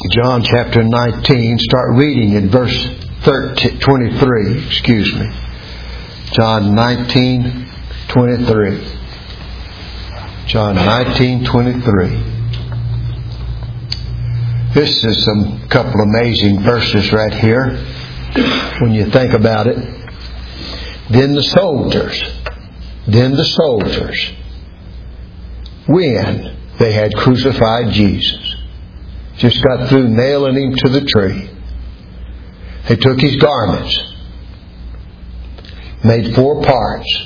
John chapter 19, start reading in verse 23. Excuse me. John 19:23. John 19:23. This is some couple amazing verses right here when you think about it. Then the soldiers, when they had crucified Jesus, just got through nailing Him to the tree, they took His garments, made 4 parts.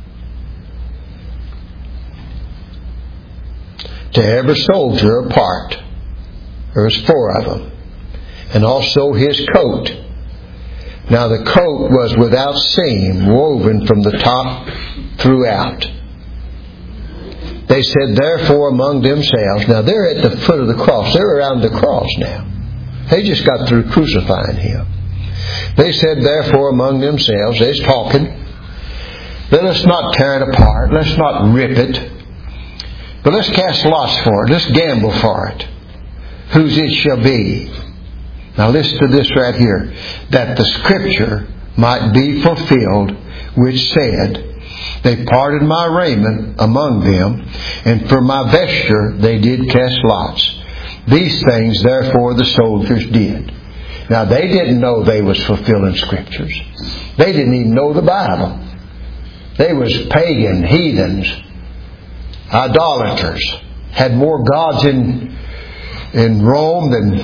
To every soldier a part. There was 4 of them. And also His coat. Now the coat was without seam, woven from the top throughout. They said therefore among themselves, now they're at the foot of the cross. They're around the cross now. They just got through crucifying Him. They said therefore among themselves, they're talking, let us not tear it apart. Let's not rip it. But let's cast lots for it. Let's gamble for it. Whose it shall be. Now listen to this right here. That the Scripture might be fulfilled, which said, they parted my raiment among them, and for my vesture they did cast lots. These things therefore the soldiers did. Now they didn't know they was fulfilling Scriptures. They didn't even know the Bible. They was pagan, heathens, idolaters, had more gods in Rome than...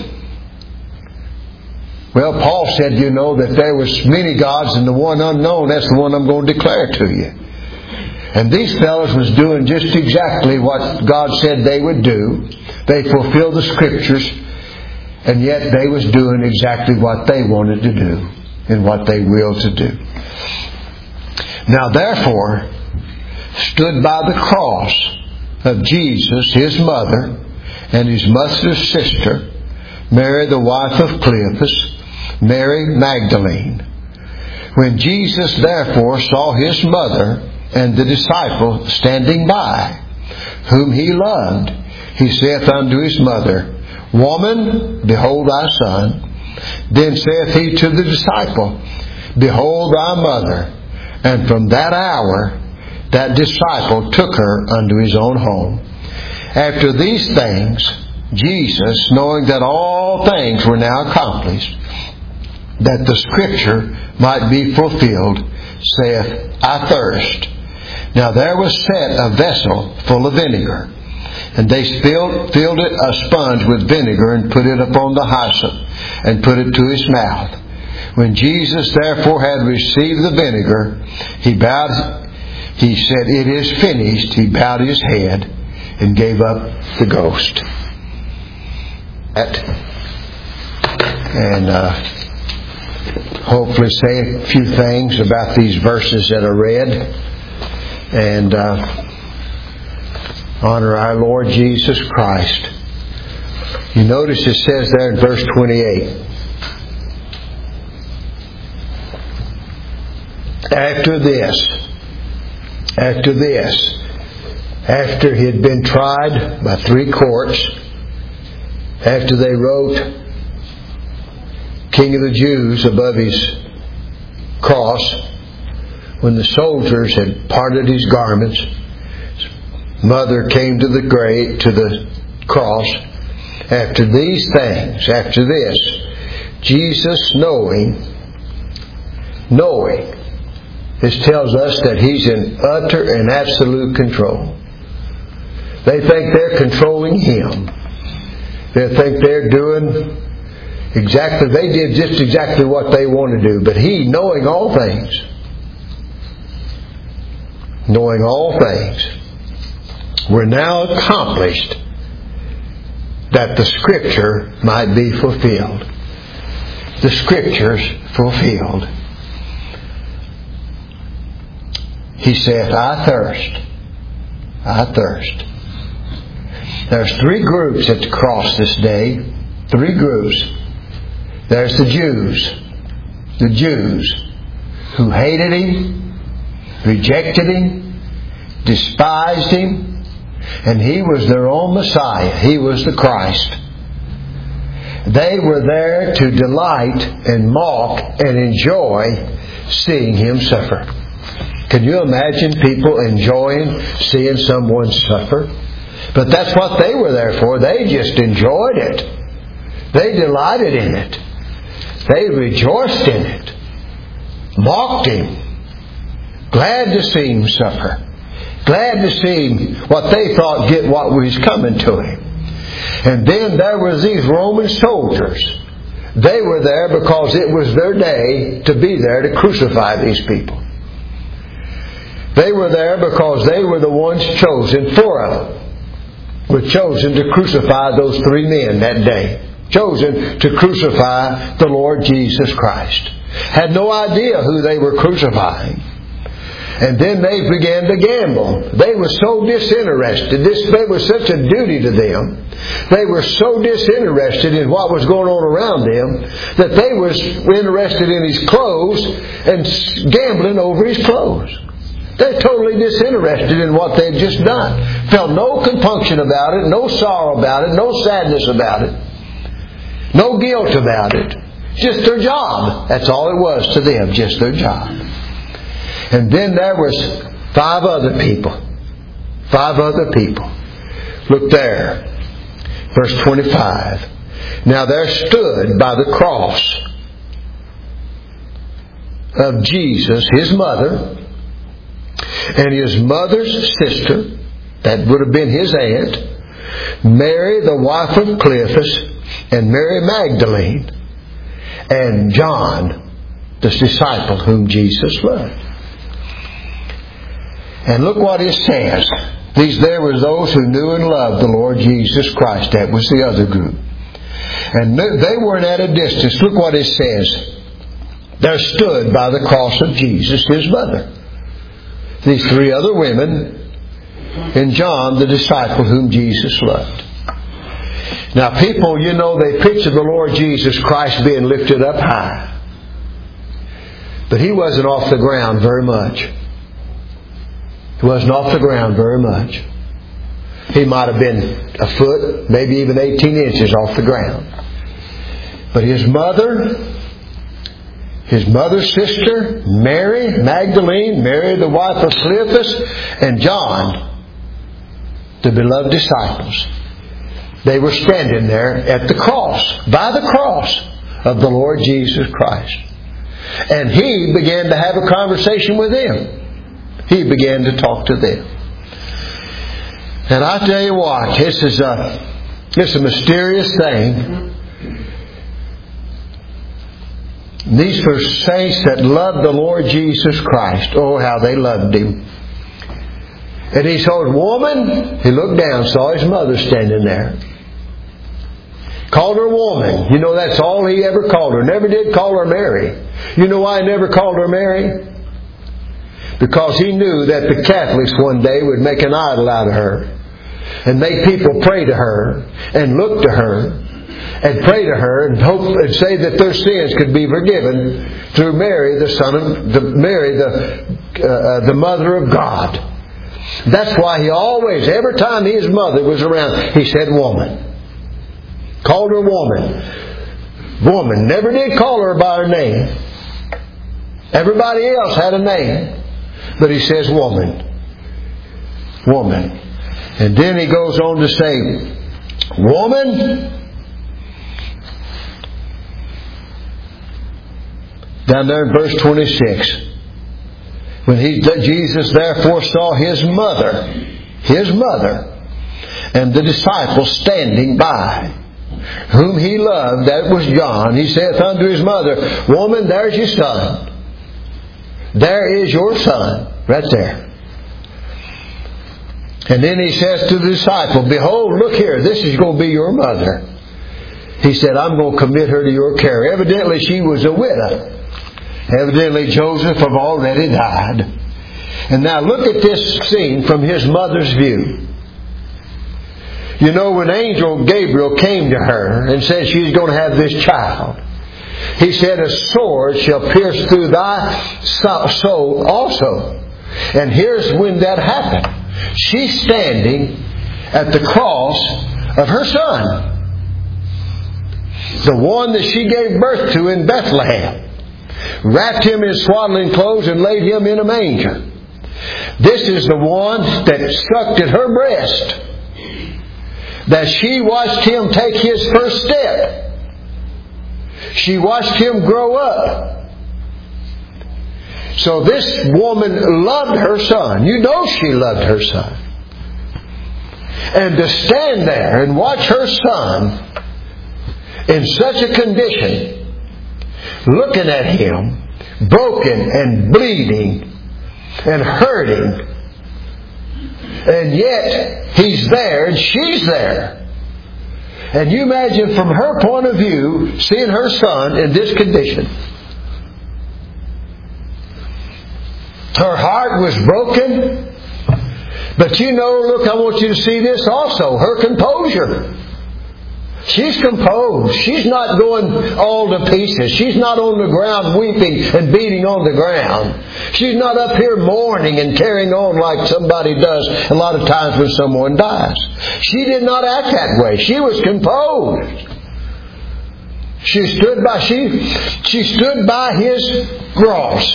Well, Paul said, that there was many gods and the one unknown, that's the one I'm going to declare to you. And these fellows was doing just exactly what God said they would do. They fulfilled the Scriptures, and yet they was doing exactly what they wanted to do and what they willed to do. Now therefore, stood by the cross of Jesus, His mother, and His mother's sister, Mary the wife of Cleopas, Mary Magdalene. When Jesus therefore saw His mother and the disciple standing by, whom He loved, He saith unto His mother, Woman, behold thy son. Then saith He to the disciple, Behold thy mother. And from that hour, that disciple took her unto his own home. After these things, Jesus, knowing that all things were now accomplished, that the Scripture might be fulfilled, saith, I thirst. Now there was set a vessel full of vinegar, and they filled it a sponge with vinegar, and put it upon the hyssop, and put it to His mouth. When Jesus therefore had received the vinegar, He said, It is finished. He bowed His head and gave up the ghost. And hopefully say a few things about these verses that are read. And honor our Lord Jesus Christ. You notice it says there in verse 28. After he had been tried by 3 courts, after they wrote King of the Jews above His cross, when the soldiers had parted His garments, His mother came to the cross. After these things, after this, Jesus knowing, this tells us that He's in utter and absolute control. They think they're controlling Him. They think they're doing they did just exactly what they want to do. But He, knowing all things, were now accomplished, that the Scripture might be fulfilled. The Scriptures fulfilled. He saith, I thirst. There's 3 groups at the cross this day. 3 groups. There's the Jews who hated Him, rejected Him, despised Him, and He was their own Messiah. He was the Christ. They were there to delight and mock and enjoy seeing Him suffer. Can you imagine people enjoying seeing someone suffer? But that's what they were there for. They just enjoyed it. They delighted in it. They rejoiced in it. Mocked Him. Glad to see Him suffer. Glad to see what they thought get what was coming to Him. And then there was these Roman soldiers. They were there because it was their day to be there to crucify these people. They were there because they were the ones chosen. 4 of them were chosen to crucify those 3 men that day. Chosen to crucify the Lord Jesus Christ. Had no idea who they were crucifying. And then they began to gamble. They were so disinterested. It was such a duty to them. They were so disinterested in what was going on around them that they were interested in His clothes and gambling over His clothes. They're totally disinterested in what they'd just done. Felt no compunction about it, no sorrow about it, no sadness about it, no guilt about it. Just their job. That's all it was to them, just their job. And then there was 5 other people. 5 other people. Look there. Verse 25. Now there stood by the cross of Jesus His mother and His mother's sister, that would have been His aunt, Mary the wife of Cleophas, and Mary Magdalene, and John, the disciple whom Jesus loved. And look what it says. There were those who knew and loved the Lord Jesus Christ. That was the other group. And they weren't at a distance. Look what it says. There stood by the cross of Jesus His mother, these 3 other women, and John, the disciple whom Jesus loved. Now people, they picture the Lord Jesus Christ being lifted up high. But He wasn't off the ground very much. He wasn't off the ground very much. He might have been a foot, maybe even 18 inches off the ground. But His mother's sister, Mary Magdalene, Mary the wife of Cleophas, and John, the beloved disciples, they were standing there at the cross, by the cross of the Lord Jesus Christ. And He began to have a conversation with them. He began to talk to them. And I tell you what, it's a mysterious thing. These were saints that loved the Lord Jesus Christ. Oh, how they loved Him. And He said, woman, He looked down, saw His mother standing there. Called her woman. That's all He ever called her. Never did call her Mary. You know why He never called her Mary? Because He knew that the Catholics one day would make an idol out of her and make people pray to her and look to her and pray to her and hope and say that their sins could be forgiven through Mary, the Mother of God. That's why He always, every time His mother was around, He said woman. Called her woman. Woman. Never did call her by her name. Everybody else had a name. But He says woman. Woman. And then He goes on to say, woman. Down there in verse 26. When Jesus therefore saw His mother, and the disciples standing by, whom He loved, that was John, He saith unto His mother, woman, there's your son. There is your son. Right there. And then He says to the disciple, behold, look here, this is going to be your mother. He said, I'm going to commit her to your care. Evidently she was a widow. Evidently Joseph had already died. And now look at this scene from His mother's view. When Angel Gabriel came to her and said she's going to have this child, He said, a sword shall pierce through thy soul also. And here's when that happened. She's standing at the cross of her son. the one that she gave birth to in Bethlehem, wrapped him in swaddling clothes and laid him in a manger. This is the one that sucked at her breast, that she watched him take his first step. She watched him grow up. So this woman loved her son. You know she loved her son. And to stand there and watch her son in such a condition, looking at him, broken and bleeding and hurting, and yet he's there and she's there. And you imagine from her point of view, seeing her son in this condition. Her heart was broken. But you know, look, I want you to see this also. Her composure. She's composed. She's not going all to pieces. She's not on the ground weeping and beating on the ground. She's not up here mourning and carrying on like somebody does a lot of times when someone dies. She did not act that way. She was composed. She stood by his cross.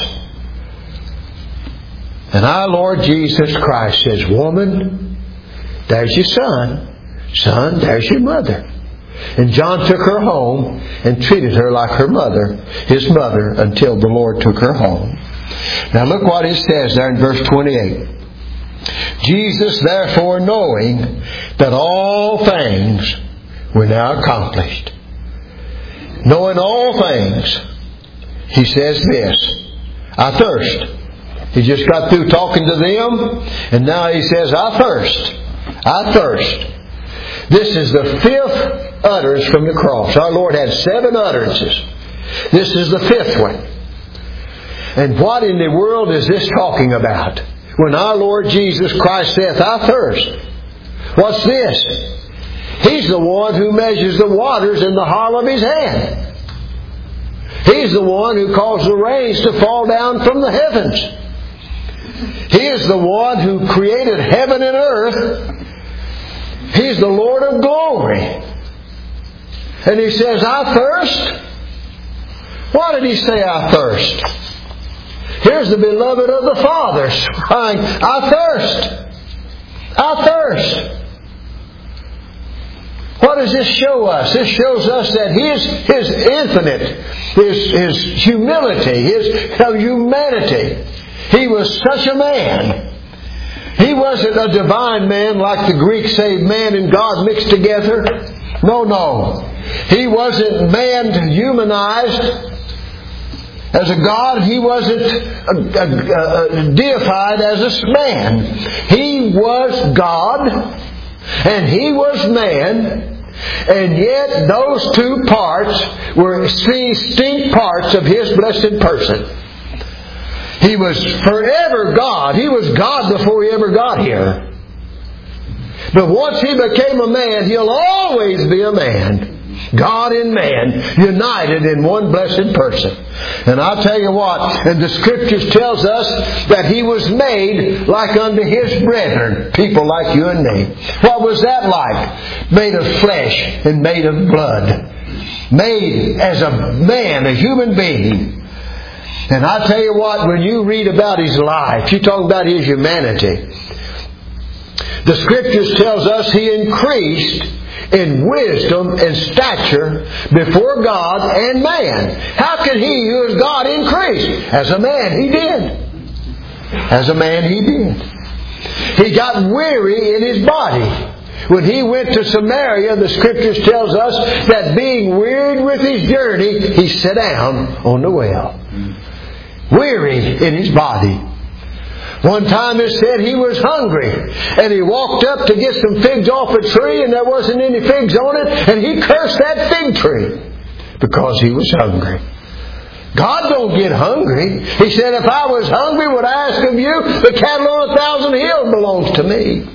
And our Lord Jesus Christ says, woman, there's your son. Son, there's your mother. And John took her home and treated her like her mother, his mother, until the Lord took her home. Now look what it says there in verse 28. Jesus, therefore, knowing that all things were now accomplished, knowing all things, He says this, I thirst. He just got through talking to them, and now He says, I thirst. I thirst. This is the fifth utterance from the cross. Our Lord had 7 utterances. This is the 5th one. And what in the world is this talking about? When our Lord Jesus Christ saith, I thirst. What's this? He's the one who measures the waters in the hollow of His hand. He's the one who caused the rains to fall down from the heavens. He is the one who created heaven and earth. He's the Lord of glory. And He says, I thirst. Why did He say, I thirst? Here's the beloved of the Father crying, I thirst. I thirst. What does this show us? This shows us that His infinite, His humility, His humanity. He was such a man. He wasn't a divine man like the Greeks say man and God mixed together. No. He wasn't man humanized as a God. He wasn't deified as a man. He was God and He was man. And yet those two parts were distinct parts of His blessed person. He was forever God. He was God before He ever got here. But once He became a man, He'll always be a man. God and man united in one blessed person. And I'll tell you what, and the Scriptures tells us that He was made like unto His brethren, people like you and me. What was that like? Made of flesh and made of blood. Made as a man, a human being. And I tell you what, when you read about His life, you talk about His humanity. The Scriptures tells us He increased in wisdom and stature before God and man. How can He who is God increase? As a man He did. As a man He did. He got weary in His body. When He went to Samaria, the Scriptures tells us that being wearied with His journey, He sat down on the well. Weary in His body. One time it said He was hungry, and He walked up to get some figs off a tree, and there wasn't any figs on it, and He cursed that fig tree because He was hungry. God don't get hungry. He said, if I was hungry, would I ask of you? The cattle on 1,000 hills belongs to me.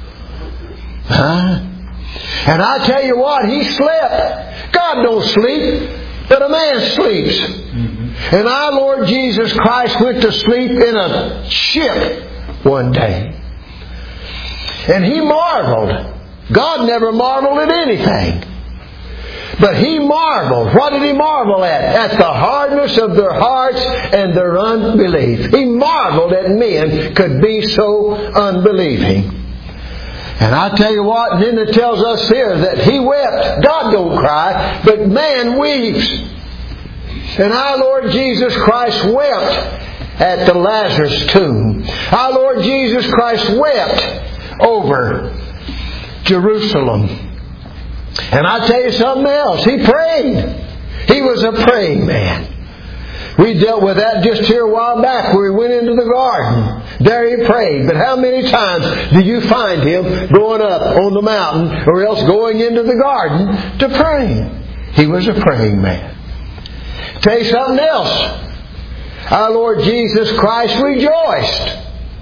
And I tell you what, He slept. God don't sleep, but a man sleeps. And our Lord Jesus Christ went to sleep in a ship one day. And He marveled. God never marveled at anything. But He marveled. What did He marvel at? At the hardness of their hearts and their unbelief. He marveled that men could be so unbelieving. And I tell you what, and then it tells us here that He wept. God don't cry, but man weeps. And our Lord Jesus Christ wept at the Lazarus tomb. Our Lord Jesus Christ wept over Jerusalem. And I tell you something else. He prayed. He was a praying man. We dealt with that just here a while back where He went into the garden. There He prayed. But how many times do you find Him going up on the mountain or else going into the garden to pray? He was a praying man. Tell you something else. Our Lord Jesus Christ rejoiced.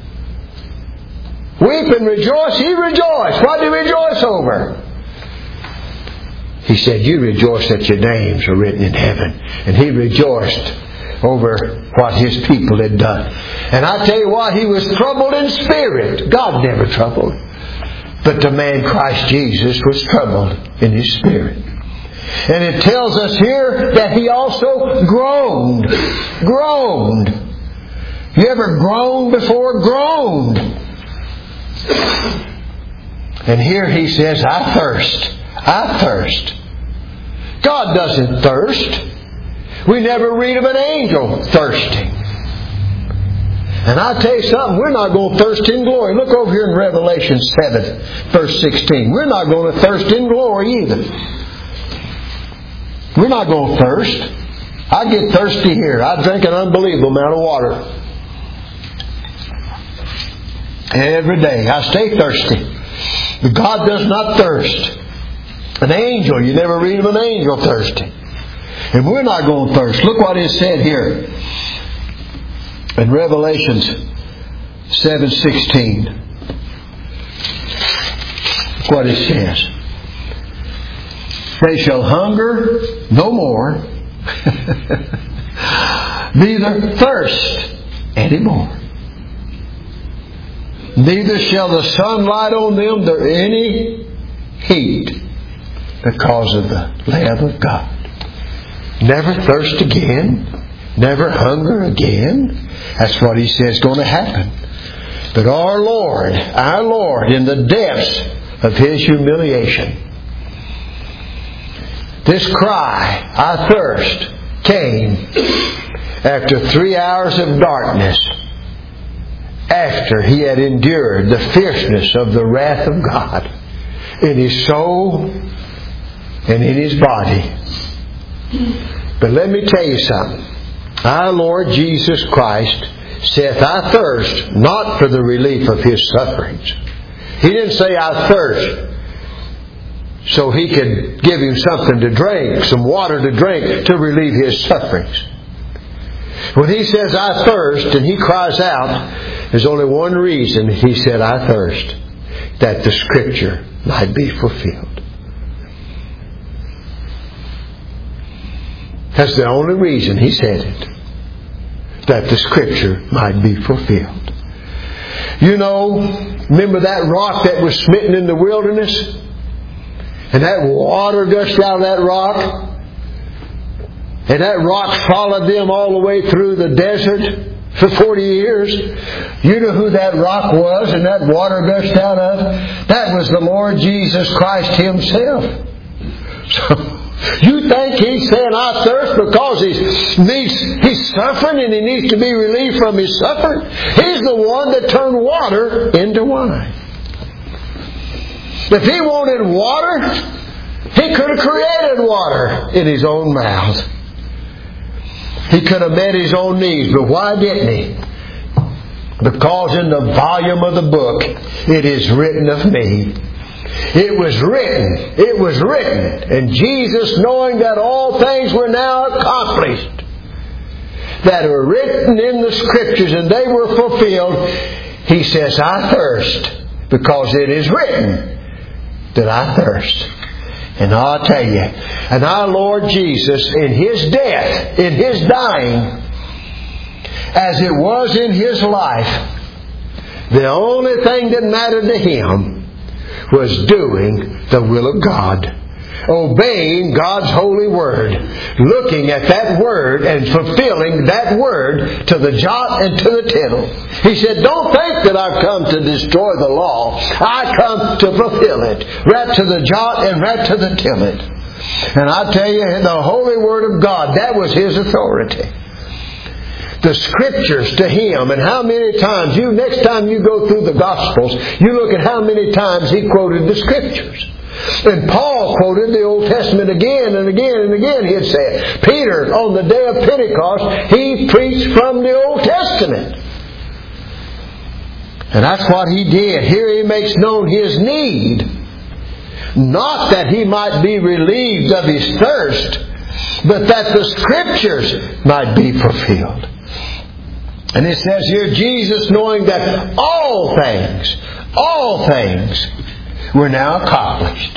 Weep and rejoice. He rejoiced. What did He rejoice over? He said, you rejoice that your names are written in heaven. And He rejoiced over what His people had done. And I tell you what, He was troubled in spirit. God never troubled. But the man Christ Jesus was troubled in His spirit. And it tells us here that He also groaned. Groaned. You ever groaned before? Groaned. And here He says, I thirst. I thirst. God doesn't thirst. We never read of an angel thirsting. And I'll tell you something, we're not going to thirst in glory. Look over here in Revelation 7, verse 16. We're not going to thirst in glory either. We're not going to thirst. I get thirsty here. I drink an unbelievable amount of water. Every day. I stay thirsty. But God does not thirst. An angel, you never read of an angel thirsty. And we're not going to thirst. Look what is said here in Revelation 7:16. Look what it says. They shall hunger no more, neither thirst any more. Neither shall the sun light on them nor any heat, because of the Lamb of God. Never thirst again. Never hunger again. That's what He says is going to happen. But our Lord, in the depths of His humiliation, this cry, I thirst, came after 3 hours of darkness, after He had endured the fierceness of the wrath of God in His soul and in His body. But let me tell you something. Our Lord Jesus Christ saith, I thirst not for the relief of His sufferings. He didn't say, I thirst so He could give him something to drink, some water to drink to relieve his sufferings. When He says, I thirst, and He cries out, there's only one reason He said, I thirst, that the Scripture might be fulfilled. That's the only reason He said it. That the Scripture might be fulfilled. You know, remember that rock that was smitten in the wilderness? And that water gushed out of that rock? And that rock followed them all the way through the desert for 40 years. You know who that rock was and that water gushed out of? That was the Lord Jesus Christ Himself. So, you think He's saying, I thirst because he's suffering and he needs to be relieved from his suffering? He's the one that turned water into wine. If He wanted water, He could have created water in His own mouth. He could have met His own needs, but why didn't He? Because in the volume of the book, it is written of me. It was written. And Jesus, knowing that all things were now accomplished, that are written in the Scriptures, and they were fulfilled, He says, I thirst, because it is written that I thirst. And I'll tell you, and our Lord Jesus, in His death, in His dying, as it was in His life, the only thing that mattered to Him was doing the will of God. obeying God's holy Word, looking at that Word and fulfilling that Word to the jot and to the tittle. He said, don't think that I've come to destroy the law. I come to fulfill it, right to the jot and right to the tittle. And I tell you, the holy Word of God, that was His authority. The Scriptures to Him, and how many times, next time you go through the Gospels, you look at how many times He quoted the Scriptures. And Paul quoted the Old Testament again and again and again, he'd say. Peter, on the day of Pentecost, he preached from the Old Testament. And that's what he did. Here he makes known his need. Not that he might be relieved of his thirst, but that the Scriptures might be fulfilled. And it says here, Jesus, knowing that all things were now accomplished.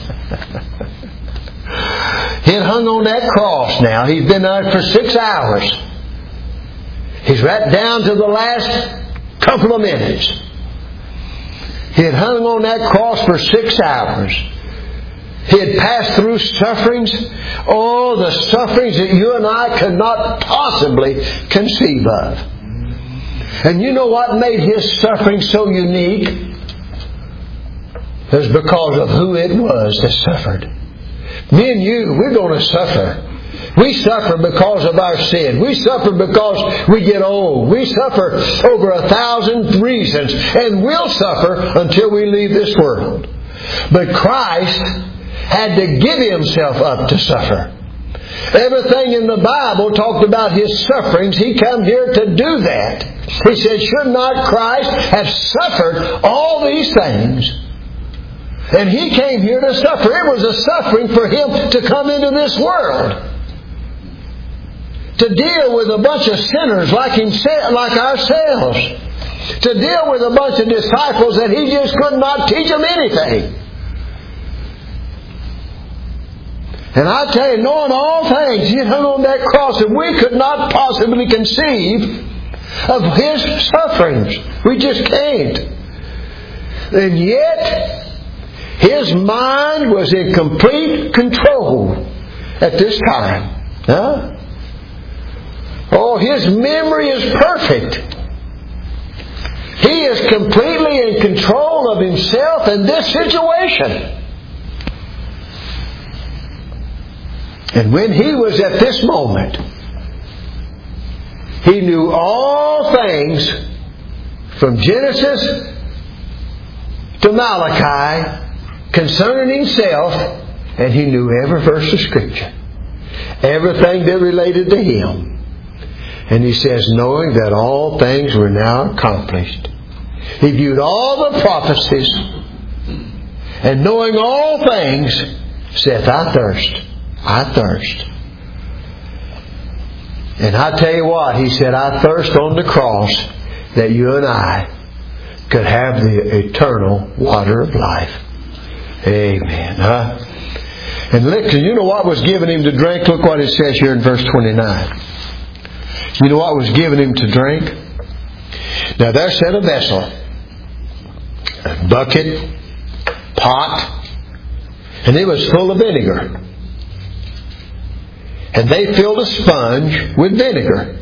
He had hung on that cross now. He's been there for 6 hours. He's right down to the last couple of minutes. He had hung on that cross for 6 hours. He had passed through sufferings. Oh, the sufferings that you and I could not possibly conceive of. And you know what made His suffering so unique? It was because of who it was that suffered. Me and you, we're going to suffer. We suffer because of our sin. We suffer because we get old. We suffer over 1,000 reasons. And we'll suffer until we leave this world. But Christ had to give Himself up to suffer. Everything in the Bible talked about His sufferings. He came here to do that. He said, should not Christ have suffered all these things? And He came here to suffer. It was a suffering for Him to come into this world. To deal with a bunch of sinners like ourselves. To deal with a bunch of disciples that He just could not teach them anything. And I tell you, knowing all things, He hung on that cross, and we could not possibly conceive of His sufferings. We just can't. And yet, His mind was in complete control at this time. Huh? Oh, His memory is perfect. He is completely in control of Himself and this situation. And when He was at this moment, He knew all things from Genesis to Malachi concerning Himself, and He knew every verse of Scripture. Everything that related to Him. And He says, knowing that all things were now accomplished. He viewed all the prophecies, and knowing all things, saith, I thirst. I thirst. And I tell you what, He said, I thirst on the cross that you and I could have the eternal water of life. Amen. Huh? And look, you know what was given Him to drink? Look what it says here in verse 29. You know what was given Him to drink? Now there sat a vessel, a bucket, pot, and it was full of vinegar. And they filled a sponge with vinegar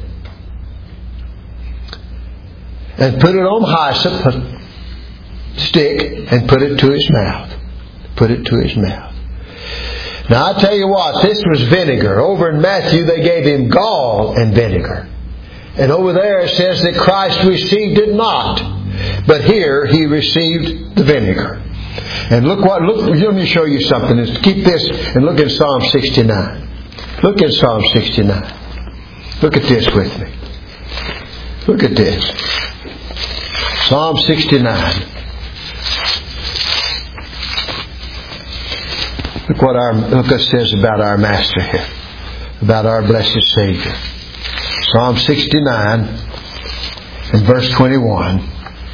and put it on hyssop stick and put it to His mouth. Put it to His mouth. Now I tell you what, this was vinegar. Over in Matthew they gave Him gall and vinegar. And over there it says that Christ received it not. But here He received the vinegar. And look, let me show you something. Keep this and look at Psalm 69. Look at Psalm 69. Look at this with me. Look at this. Psalm 69. Look what it says about our Master here. About our blessed Savior. Psalm 69 and verse 21.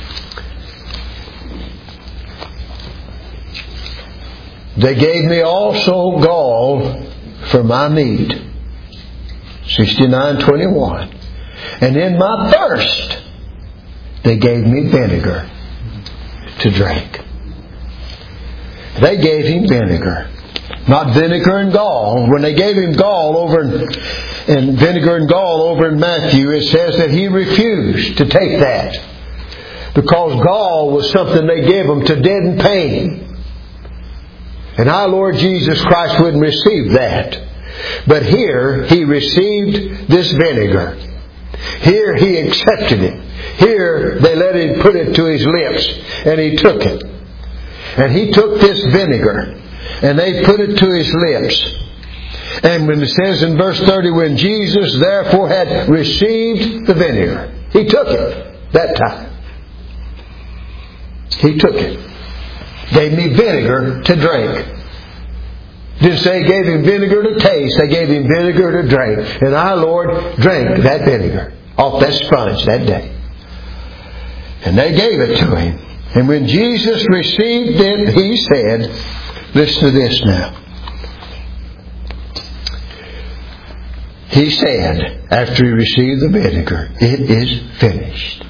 They gave me also gall for my meat. 69:21. And in my thirst they gave me vinegar to drink. They gave Him vinegar. Not vinegar and gall. When they gave him gall over in vinegar and gall over in Matthew, it says that he refused to take that. Because gall was something they gave him to deaden pain. And our Lord Jesus Christ wouldn't receive that. But here, he received this vinegar. Here, he accepted it. Here, they let him put it to his lips, and he took it. And he took this vinegar, and they put it to his lips. And when it says in verse 30, when Jesus therefore had received the vinegar, he took it that time. He took it. Gave me vinegar to drink. Didn't say gave him vinegar to taste. They gave him vinegar to drink. And our Lord drank that vinegar off that sponge that day. And they gave it to him. And when Jesus received it, he said, listen to this now. He said, after he received the vinegar, it is finished.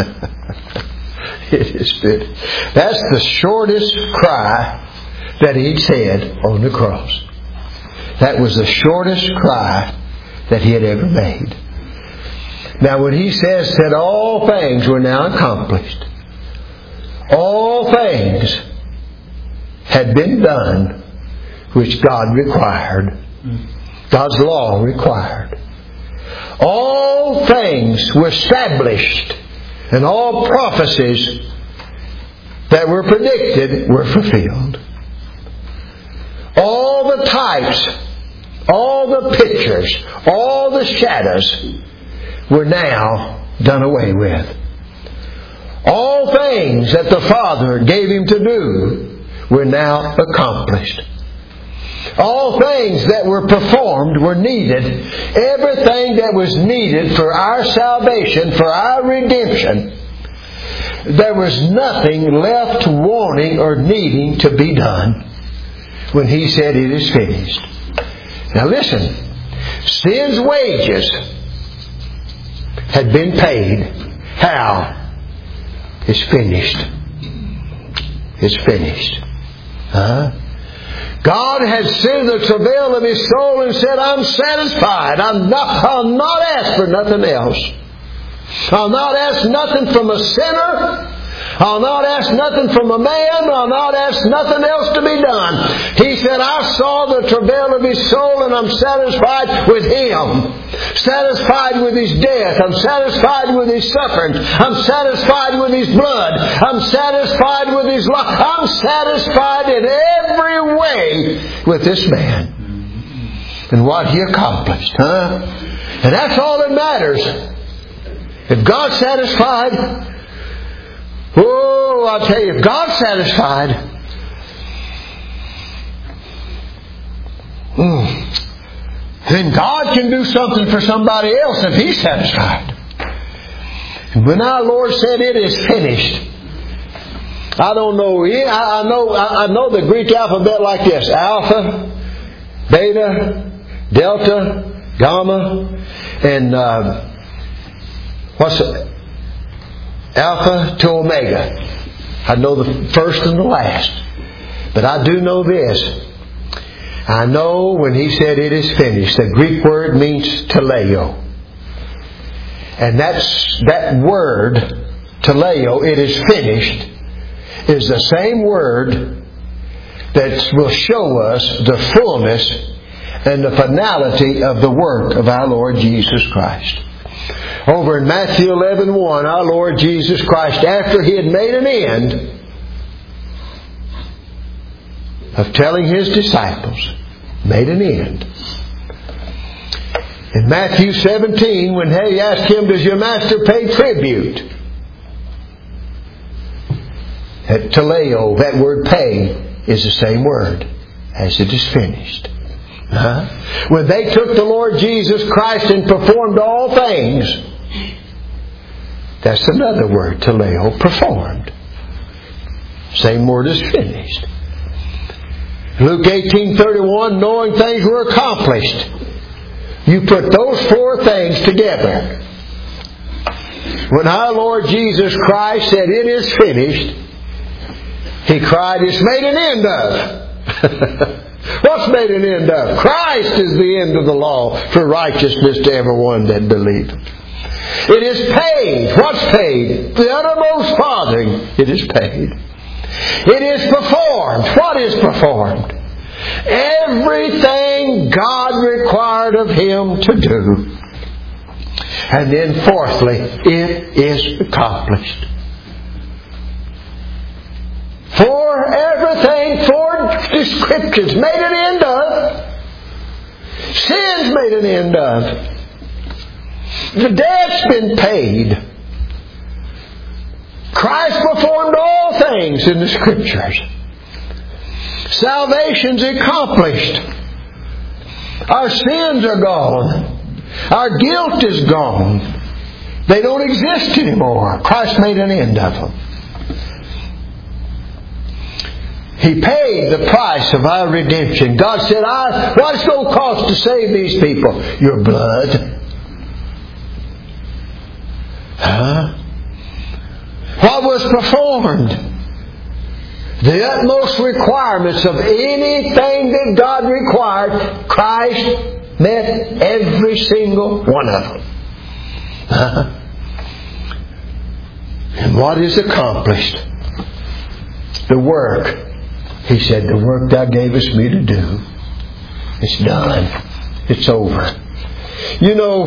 It is finished. That's the shortest cry that he said on the cross. That was the shortest cry that he had ever made. Now when he says that all things were now accomplished, all things had been done which God required. God's law required. All things were established, and all prophecies that were predicted were fulfilled. All the types, all the pictures, all the shadows were now done away with. All things that the Father gave him to do were now accomplished. All things that were performed were needed. Everything that was needed for our salvation, for our redemption, there was nothing left wanting or needing to be done when he said it is finished. Now listen, sin's wages had been paid. How? It's finished. It's finished. God had seen the travail of His soul and said, I'm satisfied. I'll not ask for nothing else. I'll not ask nothing from a sinner. I'll not ask nothing from a man. I'll not ask nothing else to be done. He said, I saw the travail of His soul and I'm satisfied with Him. Satisfied with His death. I'm satisfied with His suffering. I'm satisfied with His blood. I'm satisfied with His life. I'm satisfied in every way with this man and what he accomplished. And that's all that matters. If God's satisfied, oh, I'll tell you, if God's satisfied, then God can do something for somebody else if He's satisfied. And when our Lord said it is finished, I don't know. I know the Greek alphabet like this: Alpha, Beta, Delta, Gamma, and what's it? Alpha to Omega. I know the first and the last. But I do know this. I know when he said it is finished, the Greek word means teleo. And that word, teleo, it is finished, is the same word that will show us the fullness and the finality of the work of our Lord Jesus Christ. Over in Matthew 11:1, our Lord Jesus Christ, after He had made an end of telling His disciples, made an end. In Matthew 17, when they asked Him, does your master pay tribute? That teleo, that word pay, is the same word as it is finished. When they took the Lord Jesus Christ and performed all things, that's another word, teleo, performed. Same word as finished. Luke 18:31, knowing things were accomplished. You put those four things together. When our Lord Jesus Christ said, it is finished, He cried, it's made an end of. What's made an end of? Christ is the end of the law for righteousness to everyone that believeth. It is paid. What's paid? The uttermost farthing. It is paid. It is performed. What is performed? Everything God required of Him to do. And then fourthly, it is accomplished. For everything, for descriptions made an end of. Sin's made an end of. The debt's been paid. Christ performed all things in the Scriptures. Salvation's accomplished. Our sins are gone. Our guilt is gone. They don't exist anymore. Christ made an end of them. He paid the price of our redemption. God said, what's it going to cost to save these people? Your blood. What was performed? The utmost requirements of anything that God required, Christ met every single one of them. And what is accomplished? The work. He said, the work Thou gavest me to do, it's done. It's over. You know,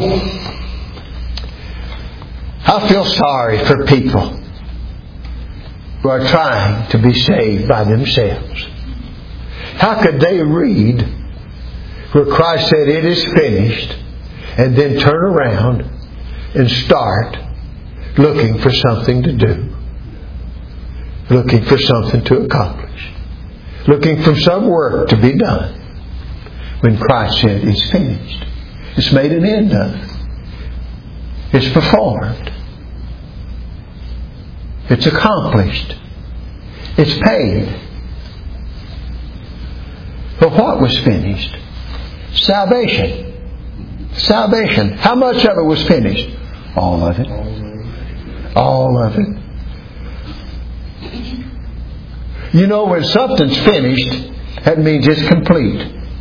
I feel sorry for people who are trying to be saved by themselves. How could they read where Christ said, it is finished, and then turn around and start looking for something to do, looking for something to accomplish, looking for some work to be done, when Christ said, it's finished. It's made an end of. It's performed. It's accomplished. It's paid. But what was finished? Salvation. Salvation. How much of it was finished? All of it. All of it. You know, when something's finished, that means it's complete.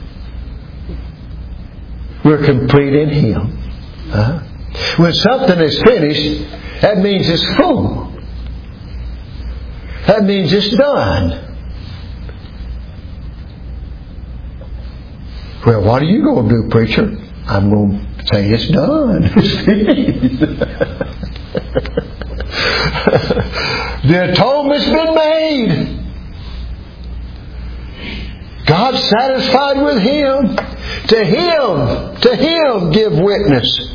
We're complete in Him. When something is finished, that means it's full. That means it's done. Well, what are you going to do, preacher? I'm going to say it's done. It's finished. The atonement's been made. God's satisfied with Him. To Him give witness.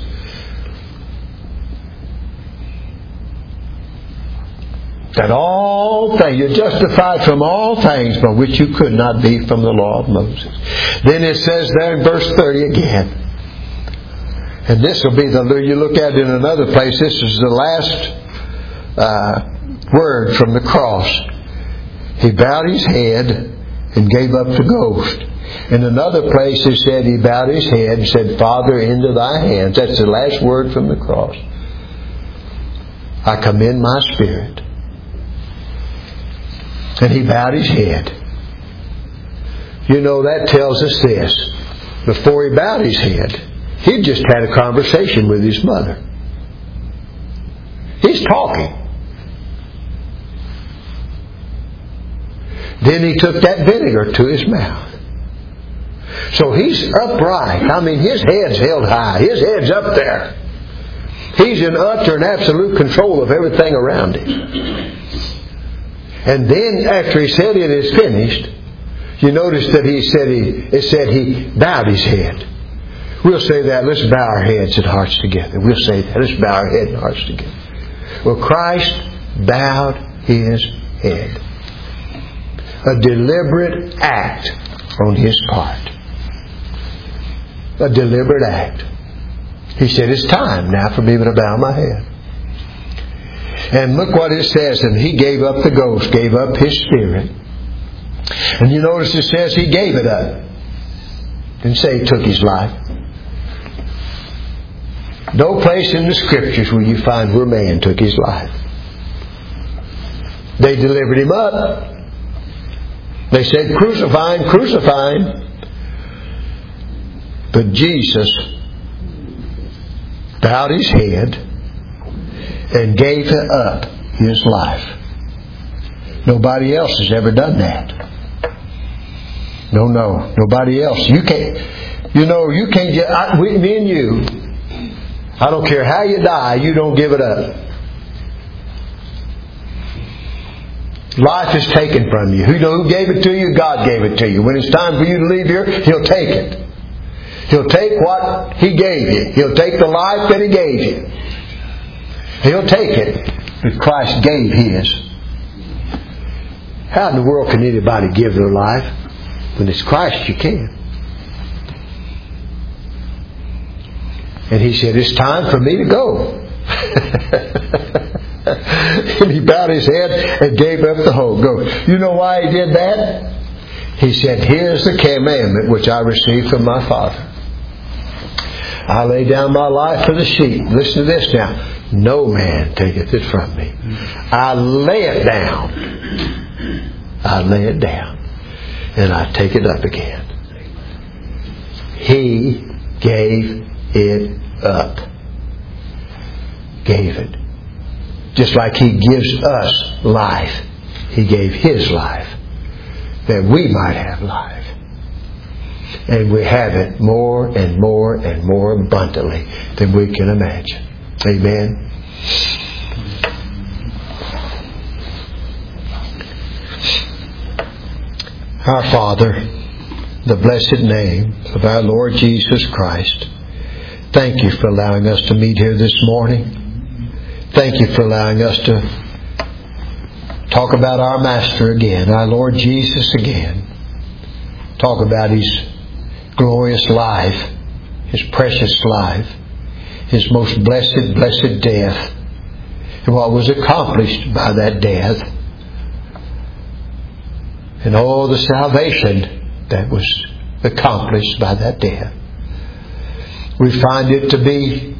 That all things, you're justified from all things by which you could not be from the law of Moses. Then it says there in verse 30 again. And this will be you look at it in another place, this is the last word from the cross. He bowed His head and gave up the ghost. In another place it said He bowed His head and said, Father, into Thy hands. That's the last word from the cross. I commend my spirit. And He bowed His head. You know, that tells us this. Before He bowed His head, He'd just had a conversation with His mother. He's talking. Then He took that vinegar to His mouth. So He's upright. I mean, His head's held high. His head's up there. He's in utter and absolute control of everything around Him. And then after He said it is finished, you notice that it said He bowed His head. We'll say that. Let's bow our heads and hearts together. We'll say that. Let's bow our heads and hearts together. Well, Christ bowed His head. A deliberate act on His part. A deliberate act. He said, it's time now for me to bow my head. And look what it says. And He gave up the ghost, gave up His spirit. And you notice it says He gave it up. Didn't say He took His life. No place in the Scriptures will you find where man took his life. They delivered Him up. They said, crucify Him, crucify Him. But Jesus bowed His head and gave up His life. Nobody else has ever done that. No. Nobody else. You can't. You can't just... me and you, I don't care how you die, you don't give it up. Life is taken from you. Who gave it to you? God gave it to you. When it's time for you to leave here, He'll take it. He'll take what He gave you. He'll take the life that He gave you. He'll take it. But Christ gave His. How in the world can anybody give their life? When it's Christ, you can. And He said, it's time for me to go. And He bowed His head and gave up the whole ghost. You know why He did that? He said, here's the commandment which I received from my Father. I lay down my life for the sheep. Listen to this now. No man taketh it from me. I lay it down. I lay it down. And I take it up again. He gave it up. Gave it. Just like He gives us life. He gave His life. That we might have life. And we have it more and more and more abundantly than we can imagine. Amen. Our Father, the blessed name of our Lord Jesus Christ, thank You for allowing us to meet here this morning. Thank You for allowing us to talk about our Master again, our Lord Jesus again. Talk about His glorious life, His precious life, His most blessed death, and what was accomplished by that death. And all the salvation that was accomplished by that death. We find it to be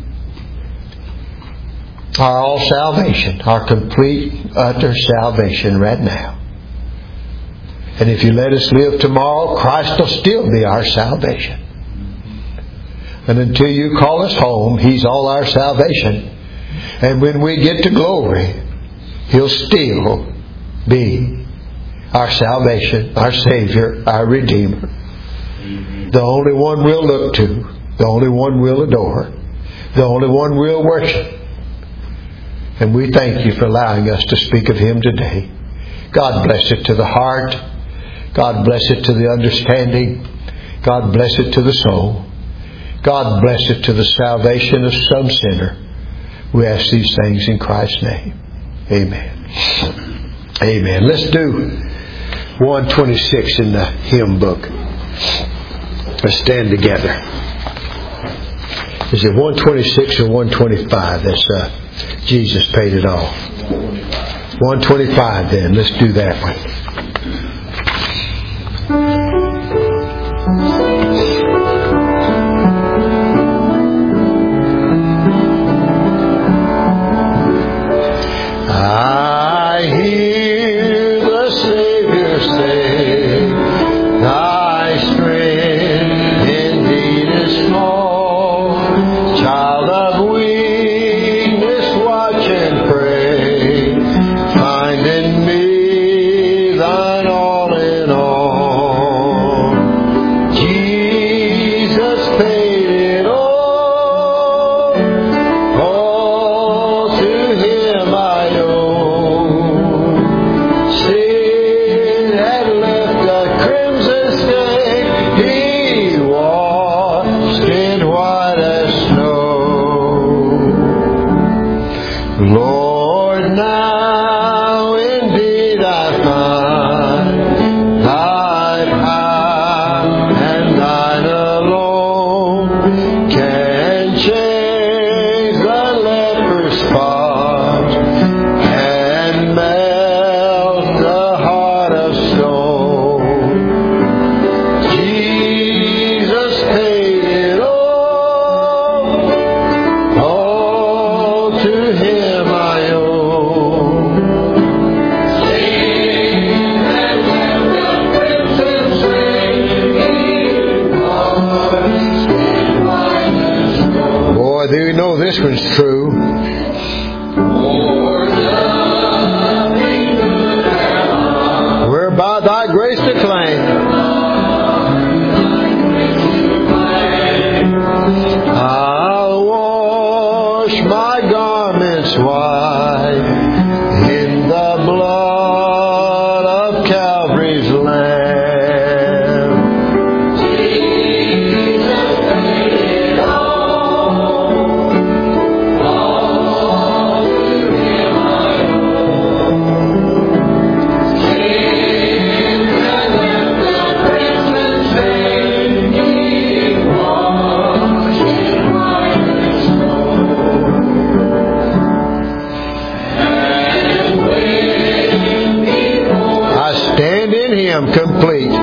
our all salvation, our complete, utter salvation right now. And if You let us live tomorrow, Christ will still be our salvation. And until You call us home, He's all our salvation. And when we get to glory, He'll still be our salvation, our Savior, our Redeemer. The only one we'll look to. The only one we'll adore. The only one we'll worship. And we thank You for allowing us to speak of Him today. God bless it to the heart. God bless it to the understanding. God bless it to the soul. God bless it to the salvation of some sinner. We ask these things in Christ's name. Amen. Amen. Let's do 126 in the hymn book. Let's stand together. Is it 126 or 125? That's Jesus paid it all. 125 then. Let's do that one. I hear the Savior say, Thy strength indeed is small. Child of weakness, watch and pray. Find in Me know this one's true. We're by Thy grace to claim. I'll wash my garments white in the blood of Calvary's Lamb. Jesus paid it all to Him I owe. Sin and the crimson stain, He washed it white as snow. And when before I stand in Him complete.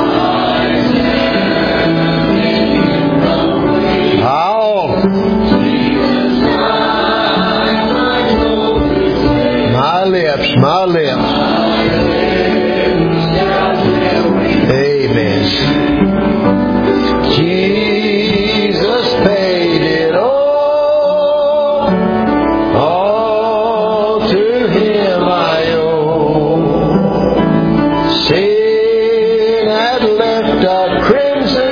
My lips. Amen. Jesus paid it all to Him I owe. Sin had left a crimson